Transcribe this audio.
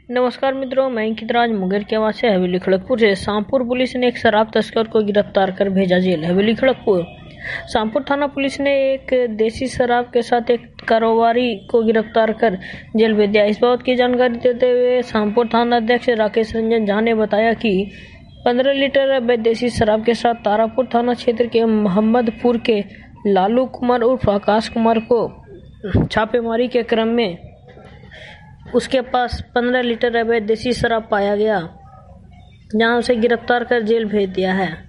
नमस्कार मित्रों, मैं अंकित मुंगेर के आवाज से हवेली खड़गपुर से। शामपुर पुलिस ने एक शराब तस्कर को गिरफ्तार कर भेजा जेल। हवेली खड़गपुर शामपुर थाना पुलिस ने एक देसी शराब के साथ एक कारोबारी को गिरफ्तार कर जेल भेज दिया। इस बात की जानकारी देते हुए शामपुर थाना अध्यक्ष राकेश रंजन झा ने बताया कि 15 लीटर अवैध देसी शराब के साथ तारापुर थाना क्षेत्र के मोहम्मदपुर के लालू कुमार उर्फ आकाश कुमार को छापेमारी के क्रम में उसके पास 15 लीटर अवैध देसी शराब पाया गया, जहां उसे गिरफ्तार कर जेल भेज दिया है।